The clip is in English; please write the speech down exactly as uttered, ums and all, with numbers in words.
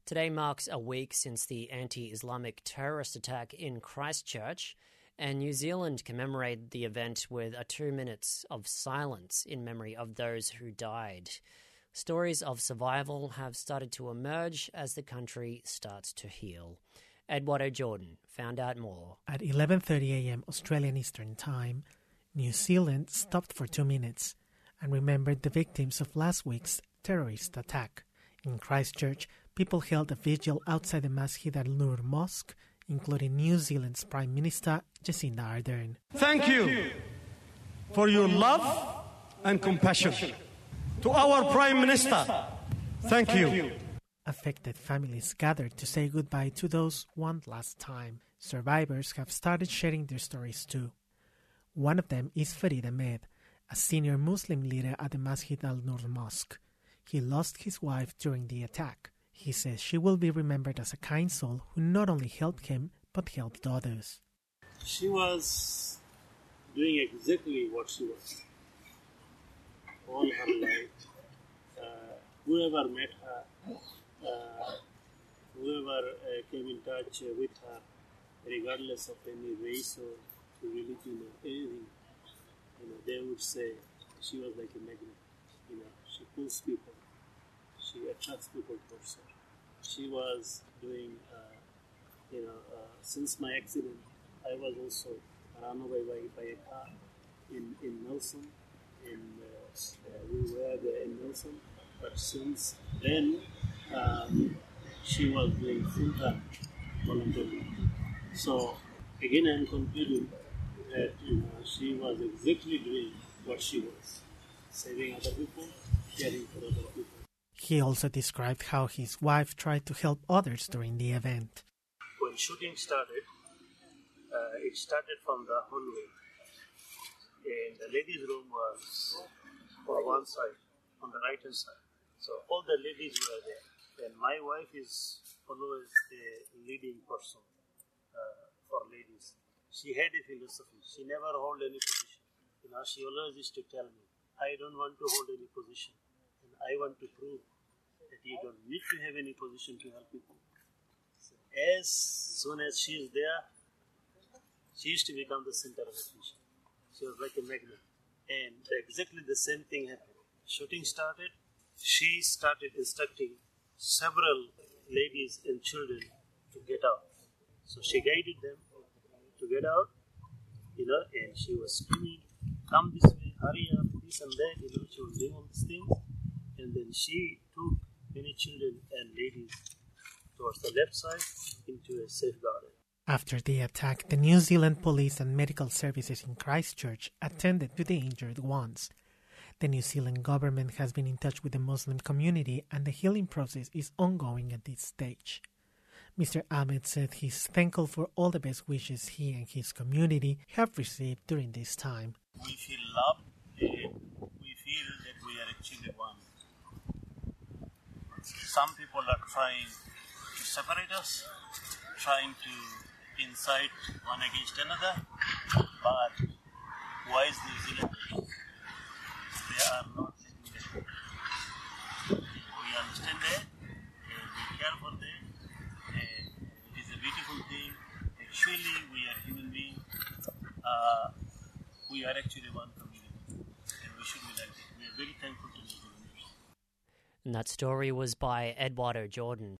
Today marks a week since the anti-Islamic terrorist attack in Christchurch, and New Zealand commemorated the event with a two minutes of silence in memory of those who died. Stories of survival have started to emerge as the country starts to heal. Eduardo Jordan found out more. At eleven thirty a.m. Australian Eastern Time, New Zealand stopped for two minutes and remembered the victims of last week's terrorist attack. In Christchurch, people held a vigil outside the Masjid Al-Nur Mosque, including New Zealand's Prime Minister Jacinda Ardern. Thank you for your love and compassion. To our Prime Minister, thank you. Affected families gathered to say goodbye to those one last time. Survivors have started sharing their stories too. One of them is Farid Ahmed, a senior Muslim leader at the Masjid Al-Nur Mosque. He lost his wife during the attack. He says she will be remembered as a kind soul who not only helped him, but helped others. She was doing exactly what she was all her life. Uh, whoever met her, uh, whoever uh, came in touch with her, regardless of any race or religion or anything, you know, they would say she was like a magnet. You know, she pulls people, she attracts people to herself. She was doing, uh, you know, uh, since my accident, I was also run over by, by a car in, in Nelson. In, uh, uh, we were there in Nelson, but since then, um, she was doing full-time volunteering. So, again, I'm concluding that, you know, she was exactly doing what she was, saving other people, caring for other people. He also described how his wife tried to help others during the event. When shooting started, uh, it started from the hallway, and the ladies' room was on one side, on the right hand side. So all the ladies were there, and my wife is always the leading person uh, for ladies. She had a philosophy. She never held any position. You know, she always used to tell me, I don't want to hold any position. And I want to prove that you don't need to have any position to help people. So as soon as she is there, she used to become the center of attention. She was like a magnet. And exactly the same thing happened. Shooting started. She started instructing several ladies and children to get out. So she guided them to get out, you know, and she was screaming, come this way, hurry up, this and that, you know, she was doing all these things. And then she took many children and ladies towards the left side into a safe garden. After the attack, the New Zealand Police and Medical Services in Christchurch attended to the injured ones. The New Zealand government has been in touch with the Muslim community, and the healing process is ongoing at this stage. Mister Ahmed said he's thankful for all the best wishes he and his community have received during this time. We feel loved, and we feel that we are actually one. Some people are trying to separate us, trying to incite one against another, but wise New Zealanders, they are not doing that. We understand that, and we care for them, and it is a beautiful thing. Actually, we are human beings. Uh, we are actually one community, and we should be like that. We are very thankful to New Zealanders. And that story was by Eduardo Jordan.